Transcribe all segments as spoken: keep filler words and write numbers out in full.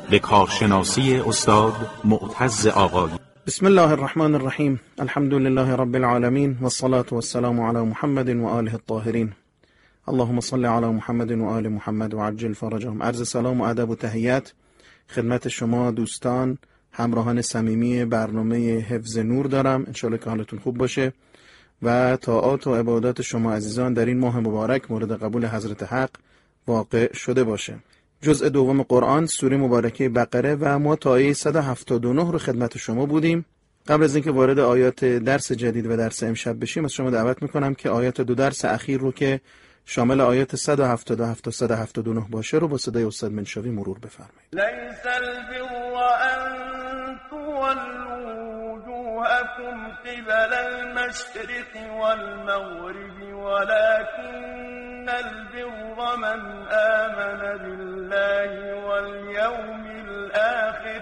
به کارشناسی استاد معتز آقایی. بسم الله الرحمن الرحیم. الحمد لله رب العالمین والصلاة والسلام علی محمد و آله الطاهرین. اللهم صل علی محمد و آل محمد و عجل فرجهم. عرض سلام و ادب و تحیت خدمت شما دوستان همراهان صمیمی برنامه حفظ نور دارم. انشالله که حالتون خوب باشه و طاعات و عبادات شما عزیزان در این ماه مبارک مورد قبول حضرت حق واقع شده باشه. جزء دوم قرآن سوره مبارکه بقره و ما تا آیه صد و هفتاد و نه رو خدمت شما بودیم. قبل از اینکه وارد آیات درس جدید و درس امشب بشیم از شما دعوت میکنم که آیات دو درس اخیر رو که شامل آیات صد و هفتاد و هفت و صد و هفتاد و نه باشه رو با صدای استاد منشاوی مرور بفرمایید. لیس البر ان تولوا وجوهكم قبل المشرق والمغرب ولكن البر من آمن بالله واليوم الآخر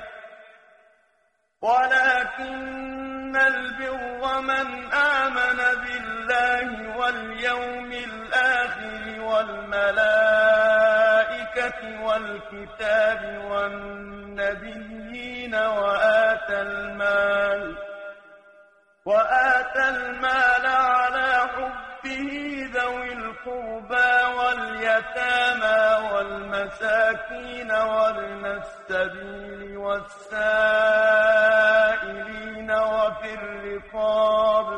ولكن البر من آمن بالله واليوم الآخر والملائكة والكتاب والنبيين وآتى المال وآتى المال على حبه ذوي القربى واليتامى والمساكين وابن السبيل والسائلين وفي الرقاب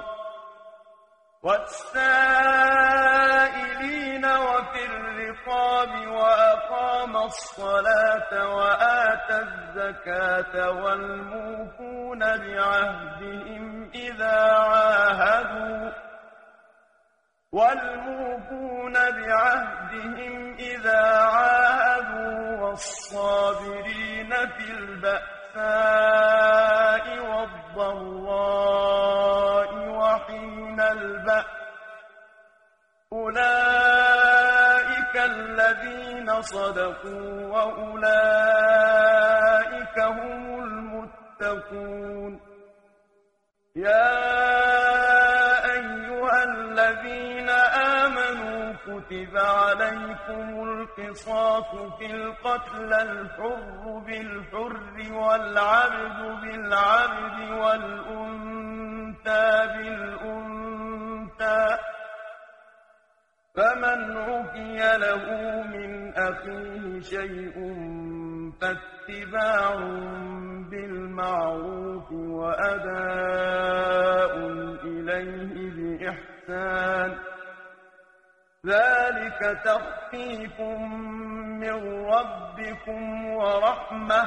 والسائلين وفي الرقاب وأقام الصلاة وآتى الزكاة والموفون بعهدهم إذا عاهدوا والموفون بعهدهم إذا عاهدوا والصابرين في البأساء والضراء وحين البأس أولئك الذين صدقوا وأولئك هم المتقون. يا أيها الذين آمنوا كتب عليكم القصاص في القتل الحر بالحر والعبد بالعبد والأنثى بالأنثى فمن عفي له من أخيه شيء فاتباع بالمعروف وأداء إليه بإحسان ذلك تخفيف من ربكم ورحمة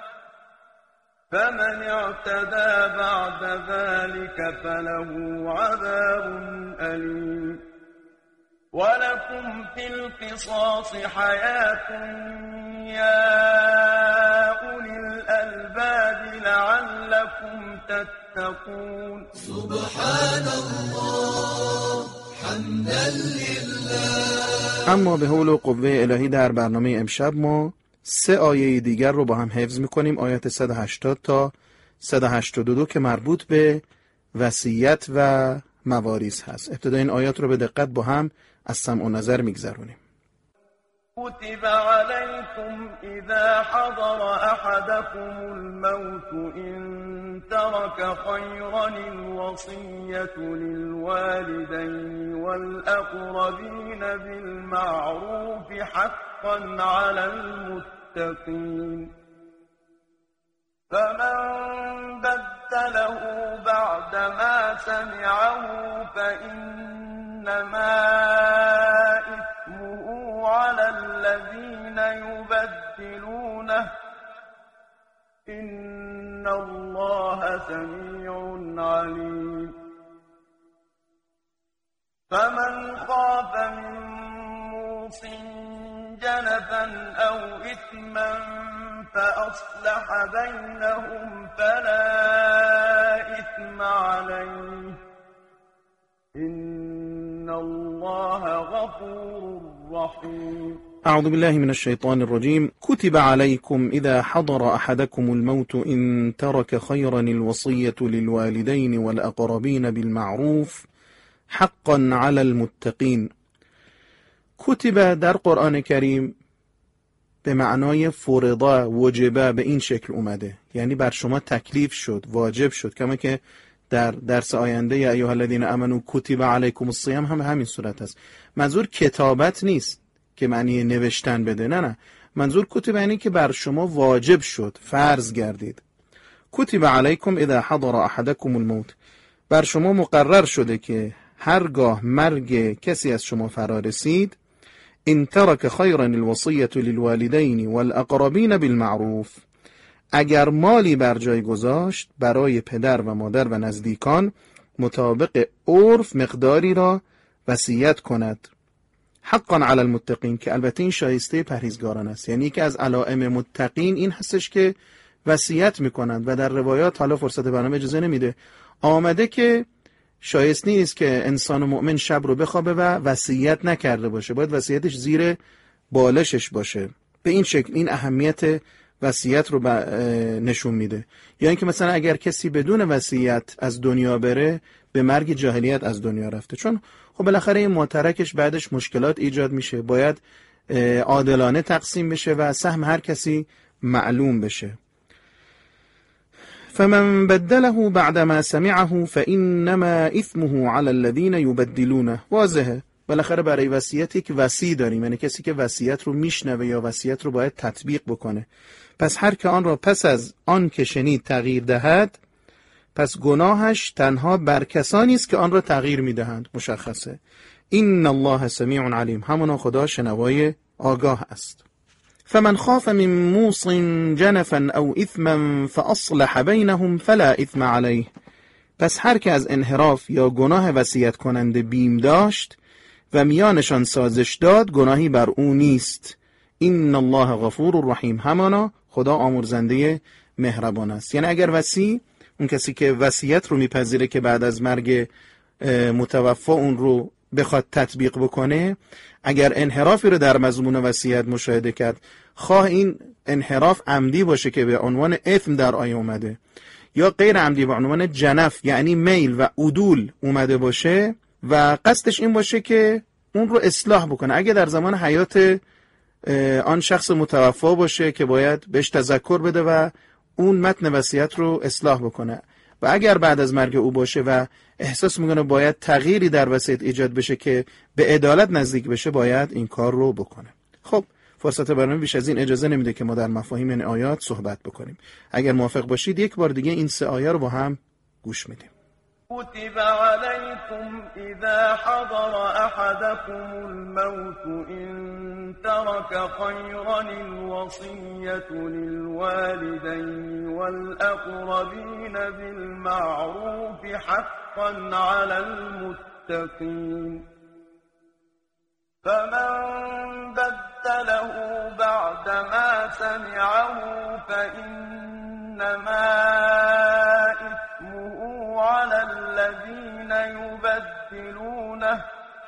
فمن اعتدى بعد ذلك فله عذاب أليم. ولكم في القصاص حياة يا أولي الألباب لعلكم تتقون. سبحان الله حمدا لله. اما به حول و قوه الهی در برنامه امشب ما سه آیه دیگر رو با هم حفظ میکنیم. آیات صد و هشتاد تا صد و هشتاد و دو که مربوط به وصیت و مواریث هست. ابتدا این آیات رو به دقت با هم از سمع و نظر میگذرونیم. كتب عليكم إذا حضر أحدكم الموت إن ترك خيرا الوصية للوالدين والأقربين بالمعروف حقا على المتقين فمن بدله بعدما سمعه فإنما إثمه على الذين يبدلونه إن الله سميع عليم. فمن خاف من موص جنفا أو إثما فأصلح بينهم فلا إثم عليه إن الله غفور رحيم. أعوذ بالله من الشيطان الرجيم. كتب عليكم إذا حضر أحدكم الموت إن ترك خيرا الوصية للوالدين والأقربين بالمعروف حقا على المتقين. کتب در قرآن کریم به معنای فرضا، وجبه، به این شکل اومده، یعنی بر شما تکلیف شد، واجب شد، کما که در درس آینده یا ایها الذین آمنوا کتب علیکم الصیام هم همین صورت است. منظور کتابت نیست که معنی نوشتن بده، نه نه، منظور کتب یعنی که بر شما واجب شد، فرض گردید. کتب علیکم اذا حضر احدکم الموت، بر شما مقرر شده که هرگاه مرگ کسی از شما فرا رسید، ان ترک خیرا الوصیة للوالدین والاقربین بالمعروف، اگر مالی بر جای گذاشت برای پدر و مادر و نزدیکان مطابق عرف مقداری را وصیت کند. حقا علی المتقین، که البته این شایسته پرهیزگاران است، یعنی که از علائم متقین این هستش که وصیت میکنند و در روایات، حالا فرصت برنامه اجازه نمیده، آمده که شایسته نیست که انسان مؤمن شب رو بخوابه و وصیت نکرده باشه، باید وصیتش زیر بالشش باشه. به این شکل این اهمیت وصیت رو نشون میده. یا اینکه مثلا اگر کسی بدون وصیت از دنیا بره، به مرگ جاهلیت از دنیا رفته، چون خب بالاخره این مترکش بعدش مشکلات ایجاد میشه، باید عادلانه تقسیم بشه و سهم هر کسی معلوم بشه. فمن بدله بعدما سمعه فإنما إثمه على الذين يبدلونه. واضحه، بالاخره برای وصیت یک وصی داریم، یعنی کسی که وصیت رو میشنوه یا وصیت رو باید تطبیق بکنه. پس هر که آن را پس از آن که شنید تغییر دهد، پس گناهش تنها بر کسانی است که آن را تغییر میدهند. مشخصه. این الله سمیع علیم، همانا خدا شنوای آگاه است. فمن خاف من موص جنفا او اثما فاصلح بینهم فلا اثم علیه. پس هر که از انحراف یا گناه وصیت کننده بیم داشت و میانشان سازش داد، گناهی بر او نیست. این الله غفور رحیم، همانا خدا آمرزنده مهربان است. یعنی اگر وصی، اون کسی که وصیت رو میپذیره که بعد از مرگ متوفا اون رو بخواد تطبیق بکنه، اگر انحرافی رو در مضمون وصیت مشاهده کرد، خواه این انحراف عمدی باشه که به عنوان اثم در آیه اومده، یا غیر عمدی به عنوان جنف یعنی میل و عدول اومده باشه و قصدش این باشه که اون رو اصلاح بکنه، اگه در زمان حیات آن شخص متوفا باشه که باید بهش تذکر بده و اون متن وصیت رو اصلاح بکنه، و اگر بعد از مرگ او باشه و احساس میکنه باید تغییری در وصیت ایجاد بشه که به عدالت نزدیک بشه، باید این کار رو بکنه. خب فرصت برنامه بیش از این اجازه نمیده که ما در مفاهیم این آیات صحبت بکنیم. اگر موافق باشید یک بار دیگه این سه آیه رو با هم گوش میدیم. كتب عليكم إذا حضر أحدكم الموت إن ترك خيرا الوصية للوالدين والأقربين بالمعروف حقا على المتقين فمن بدله بعدما سمعه فإنما إثمه على الذين يبدلونه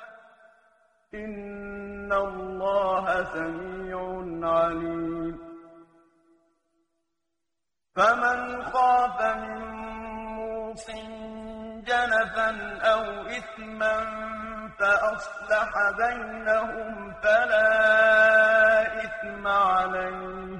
إن الله سميع عليم فمن خاف من موص جنفا أو إثما فأصلح بينهم فلا إثم عليه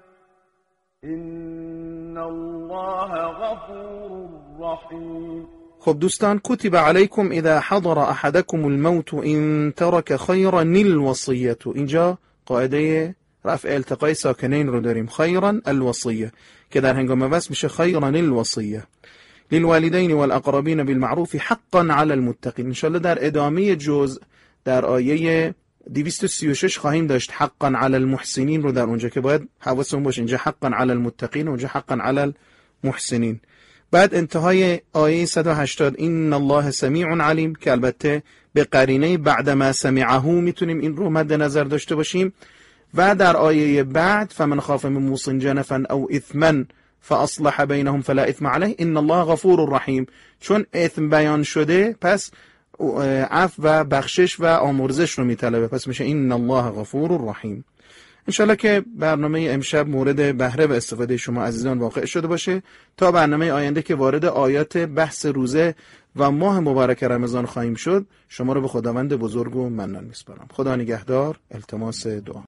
إن الله غفور رحیم. خب دوستان، کتب علیکم اذا حضر احدکم الموت ان ترک خیرا الوصیة، اینجا قاعده رفع التقای ساکنین رو داریم، خیرا الوصیه که در هنگام وصل میشه خیرا الوصیه، للوالدین والاقربین بالمعروف حقا علی المتقین. ان شاء الله در ادامه جزء در آیه دویست و سی و شش خواهیم داشت حقا علی المحسنین رو در اونجا که باید حواسمون باشه، اینجا حقا علی المتقین و اونجا حقا علی المحسنین. بعد انتهای آیه صد و هشتاد این الله سمیع علیم که البته به قرینه بعدما سمعه میتونیم این رو مد نظر داشته باشیم. و در آیه بعد فمن خاف من موص جنفا او اثما فاصلح بینهم فلا اثم علیه ان الله غفور رحیم، چون اثم بیان شده پس عفو و بخشش و آمرزش رو میطلبه، پس میشه این الله غفور رحیم. انشالله که برنامه امشب مورد بهره و استفاده شما عزیزان واقع شده باشه. تا برنامه آینده که وارد آیات بحث روزه و ماه مبارک رمضان خواهیم شد، شما رو به خداوند بزرگ و منان میسپارم. خدا نگهدار. التماس دعا.